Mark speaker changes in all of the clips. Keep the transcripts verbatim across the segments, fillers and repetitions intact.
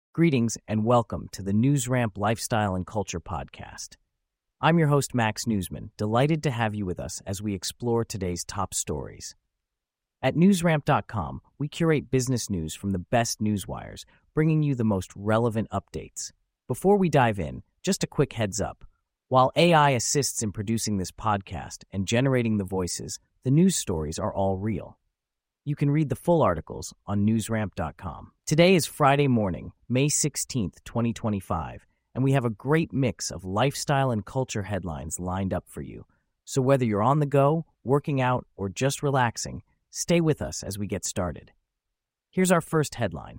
Speaker 1: Greetings and welcome to the NewsRamp Lifestyle and Culture Podcast. I'm your host, Max Newsman, delighted to have you with us as we explore today's top stories. At newsramp dot com, we curate business news from the best newswires, bringing you the most relevant updates. Before we dive in, just a quick heads up. While A I assists in producing this podcast and generating the voices, the news stories are all real. You can read the full articles on newsramp dot com. Today is Friday morning, May sixteenth, twenty twenty-five, and we have a great mix of lifestyle and culture headlines lined up for you. So whether you're on the go, working out, or just relaxing, stay with us as we get started. Here's our first headline.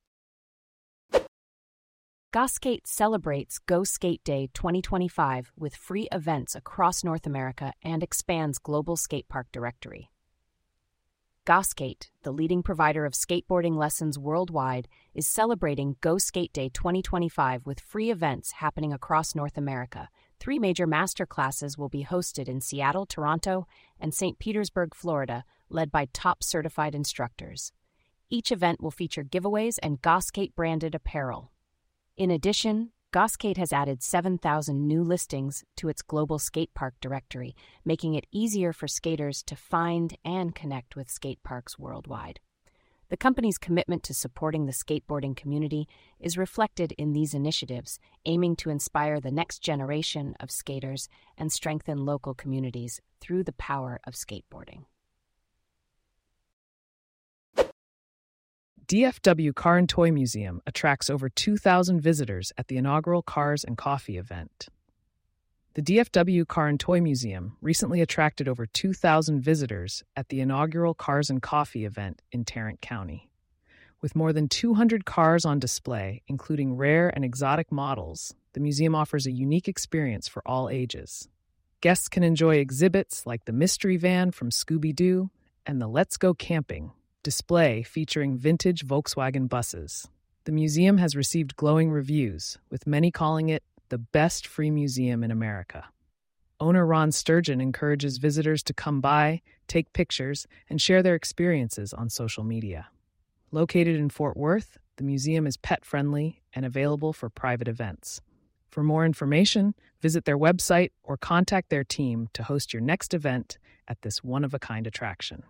Speaker 2: GoSkate celebrates Go Skate Day twenty twenty-five with free events across North America and expands global skatepark directory. GoSkate, the leading provider of skateboarding lessons worldwide, is celebrating Go Skate Day twenty twenty-five with free events happening across North America. Three major master classes will be hosted in Seattle, Toronto, and Saint Petersburg, Florida, led by top certified instructors. Each event will feature giveaways and GoSkate-branded apparel. In addition, GoSkate has added seven thousand new listings to its global skatepark directory, making it easier for skaters to find and connect with skateparks worldwide. The company's commitment to supporting the skateboarding community is reflected in these initiatives, aiming to inspire the next generation of skaters and strengthen local communities through the power of skateboarding.
Speaker 3: D F W Car and Toy Museum attracts over two thousand visitors at the inaugural Cars and Coffee event. The D F W Car and Toy Museum recently attracted over two thousand visitors at the inaugural Cars and Coffee event in Tarrant County. With more than two hundred cars on display, including rare and exotic models, the museum offers a unique experience for all ages. Guests can enjoy exhibits like the Mystery Van from Scooby-Doo and the Let's Go Camping display featuring vintage Volkswagen buses. The museum has received glowing reviews, with many calling it the best free museum in America. Owner Ron Sturgeon encourages visitors to come by, take pictures, and share their experiences on social media. Located in Fort Worth, the museum is pet-friendly and available for private events. For more information, visit their website or contact their team to host your next event at this one-of-a-kind attraction.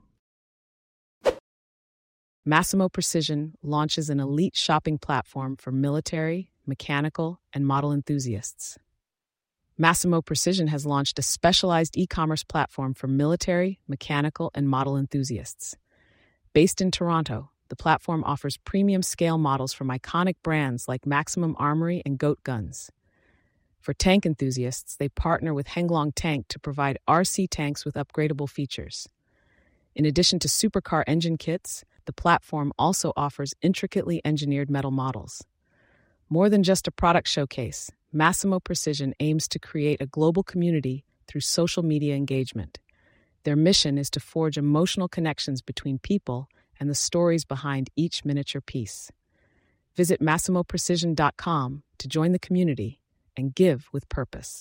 Speaker 3: Massimo Precision launches an elite shopping platform for military, mechanical, and model enthusiasts. Massimo Precision has launched a specialized e-commerce platform for military, mechanical, and model enthusiasts. Based in Toronto, the platform offers premium scale models from iconic brands like Maximum Armory and Goat Guns. For tank enthusiasts, they partner with Henglong Tank to provide R C tanks with upgradable features. In addition to supercar engine kits, the platform also offers intricately engineered metal models. More than just a product showcase, Massimo Precision aims to create a global community through social media engagement. Their mission is to forge emotional connections between people and the stories behind each miniature piece. Visit massimo precision dot com to join the community and give with purpose.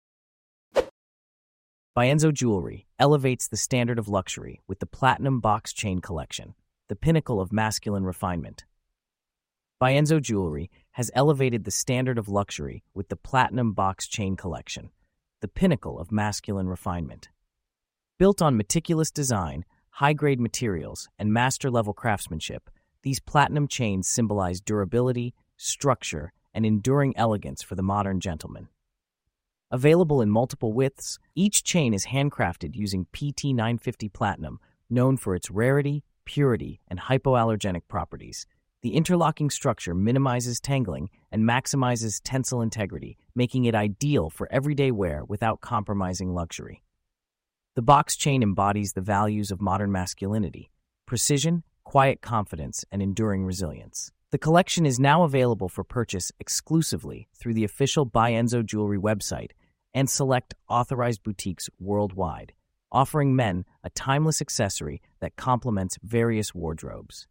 Speaker 1: Bienzo Jewelry elevates the standard of luxury with the Platinum Box Chain Collection, the pinnacle of masculine refinement. Bienzo Jewelry has elevated the standard of luxury with the Platinum Box Chain Collection, the pinnacle of masculine refinement. Built on meticulous design, high-grade materials, and master-level craftsmanship, these platinum chains symbolize durability, structure, and enduring elegance for the modern gentleman. Available in multiple widths, each chain is handcrafted using P T nine fifty Platinum, known for its rarity, purity, and hypoallergenic properties. The interlocking structure minimizes tangling and maximizes tensile integrity, making it ideal for everyday wear without compromising luxury. The box chain embodies the values of modern masculinity: precision, quiet confidence, and enduring resilience. The collection is now available for purchase exclusively through the official Bienzo Jewelry website and select authorized boutiques worldwide, offering men a timeless accessory that complements various wardrobes.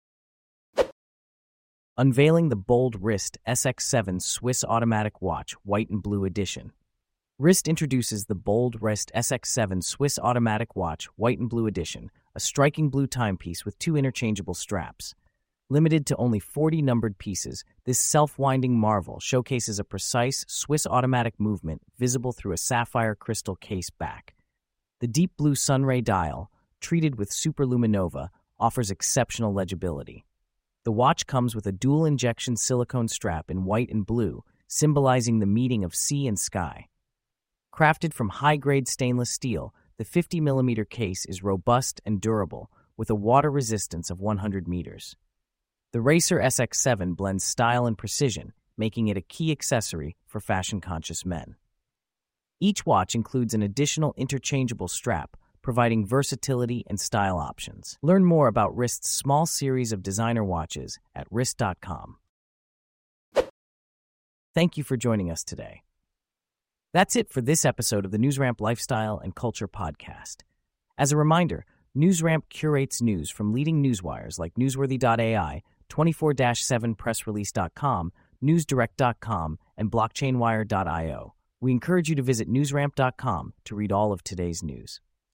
Speaker 1: Unveiling the Bold Wrist S X seven Swiss Automatic Watch White and Blue Edition. Wrist introduces the Bold Wrist S X seven Swiss Automatic Watch White and Blue Edition, a striking blue timepiece with two interchangeable straps. Limited to only forty numbered pieces, this self-winding marvel showcases a precise Swiss automatic movement visible through a sapphire crystal case back. The deep blue sunray dial, treated with superluminova, offers exceptional legibility. The watch comes with a dual-injection silicone strap in white and blue, symbolizing the meeting of sea and sky. Crafted from high-grade stainless steel, the fifty millimeter case is robust and durable, with a water resistance of one hundred meters. The Racer S X seven blends style and precision, making it a key accessory for fashion-conscious men. Each watch includes an additional interchangeable strap, providing versatility and style options. Learn more about Wrist's small series of designer watches at wrist dot com. Thank you for joining us today. That's it for this episode of the NewsRamp Lifestyle and Culture Podcast. As a reminder, NewsRamp curates news from leading newswires like newsworthy dot A I, twenty-four seven press release dot com, newsdirect dot com, and blockchain wire dot io. We encourage you to visit newsramp dot com to read all of today's news.